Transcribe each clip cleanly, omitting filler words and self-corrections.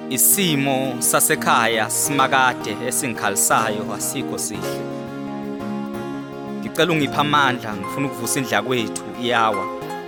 Isimo sasekhaya simakade esingikhalisayo asikho sihle. Ngicela ungiphe amandla, ngifuna ukuvusa indla kwethu iyawa.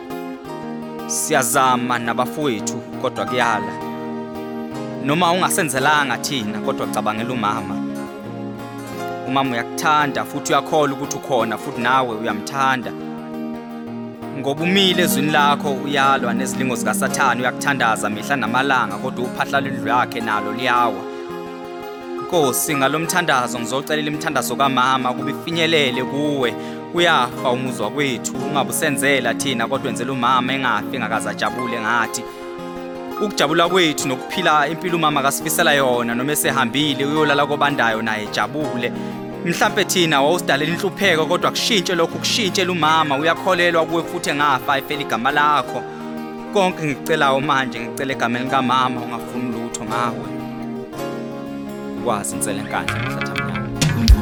Siyazama nabafowethu kodwa kuyala. Noma ungasenzelanga thina kodwa cabangela umama. Umama uyakuthanda futhi uyakholwa ukuthi ukhona futhi nawe uyamthanda. Ngoba umile ezwini lakho uyalwa nezilingo zikaSathane, uyakuthandaza mihla namalanga kodwa uphahla lwakhe nalo liyawa. Nkosi, ngalomthandazo ngizocelela imithandazo kaMama ukuba ifinyelele kuwe. Uyafa umuzwa kwethu, ungabe usenzela thina kodwa wenzela umama engafi engakaze ajabule ngathi. Ukujabula kwethu nokuphila impilo umama akasifisela yona noma esehambile uyolala kobandayo naye ejabule. Mhlambe thina wawusidalela inhlupheko kodwa kushintshe lokho, kushintshela umama. Uyakholelwa kuwe futhi engafa efela igama lakho. Konke ngikucelayo manje ngicela egameni likaMama, ungafuni lutho ngawe. Ukwazi insele enkandla mhlathamnyama.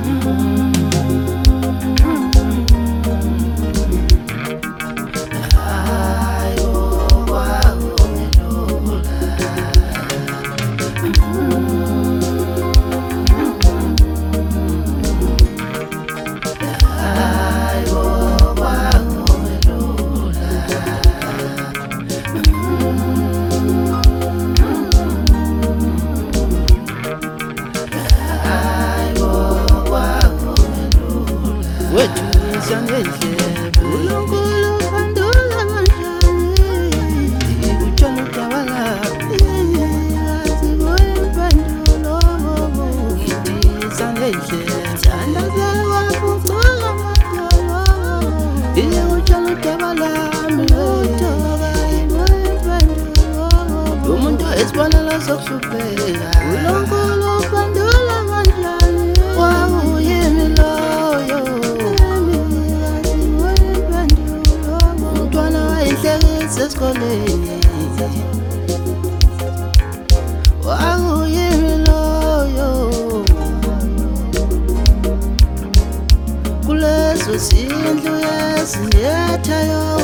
Kulezo zindlu ezinethayo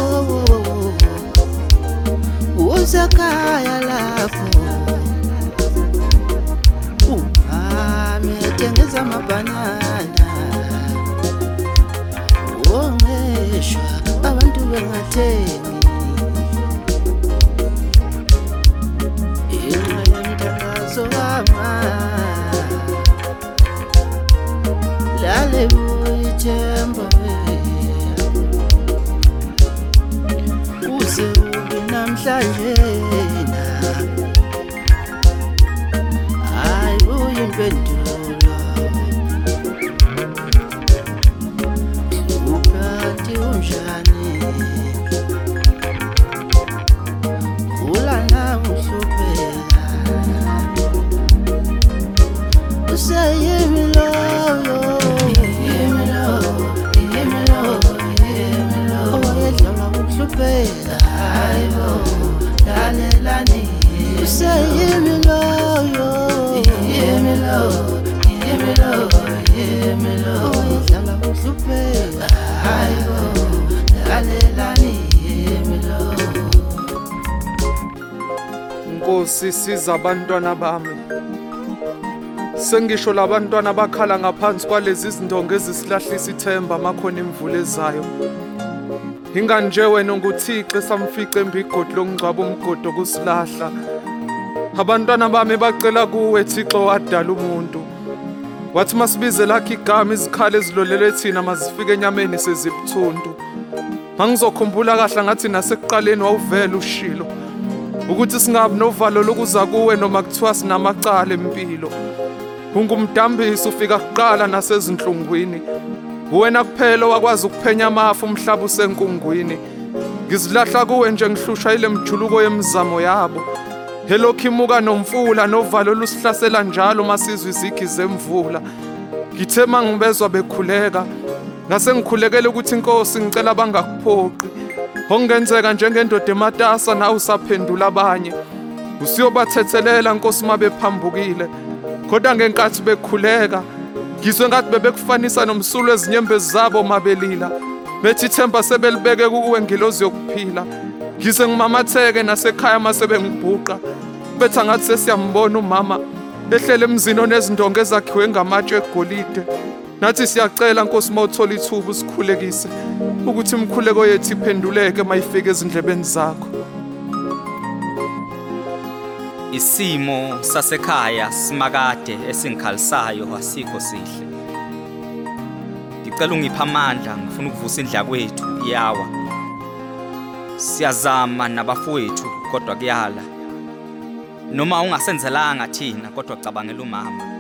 usekhaya lapho umama ethengisa amabhanana wongeshwa abantu bengathengi imthandazo kaMama lale uyithemba uze ube namhlanje hayi uyimpendulo ukanti unjani khula nawe uhlupheka useyimi loyo owayedlala ukuhlupheka hayibo lalelani useyimi loyo owayedlala ukuhlupheka hayibo lalelani Nkosi, siza abantwana bami. Sengisho labantwana abakhala ngaphansi kwalezi zindongo ezisilahlisa ithemba makhona imvula ezayo. Ingani nje wena nguThixo esamfica embigodi lokungcwaba umgodi okusilahla. Abantwana bami bacela kuwe Thixo wadala umuntu. Wathi masibize lakho igama izikhali ezilolele thina mazifike enyameni sezibuthuntu. Mangizokhumbula kahle ngathi nasekuqaleni wawuvela ushilo ukuthi singabi novalo lokuza kuwe noma kuthiwa sinamacala empilo. Ungumdambisi ufika kuqala nasezinhlungwini. Wena kuphela wakwazi ukuphenya amafu umhlaba usenkungwini. Ngizilahla kuwe nje ngihlushwa ile mjuluko yemizamo yabo. Helokhu imuka nomfula novalo lusihlasela njalo masizwe izigi zemvula. Ngithe mangibezwa bekhuleka ngase ngikhulekele ukuthi Nkosi ngicela bangakuphoqi. Okungenzeka njengendoda ematasa nawe usaphendula abanye. Usiyobathethelela Nkosi mabephambukile. Kodwa ngenkathi bekhuleka ngizwe ngathi bebekufanisa nomsulu ezinyembezi zabo mabelila. Bethi ithemba sebelibeke kuwe ngilozi yokuphila. Ngize ngimamatheke nasekhaya masebengibhuqa. betha ngathi sesiyambona umama ehlele emzini onezindonga ezakhiwe ngamatshe egolide. Nathi siyacela Nkosi mawuthola ithuba usikhulekise ukuthi imkhuleko yethu iphenduleke mayifike ezindlebeni zakho. Isimo sasekhaya simakade esingikhalisayo asikho sihle. Ngicela ungipha amandla, ngifuna ukuvusa indla kwethu iyawa. Siyazama nabafowethu kodwa kuyala. Noma ungasenzelanga thina kodwa cabangela umama.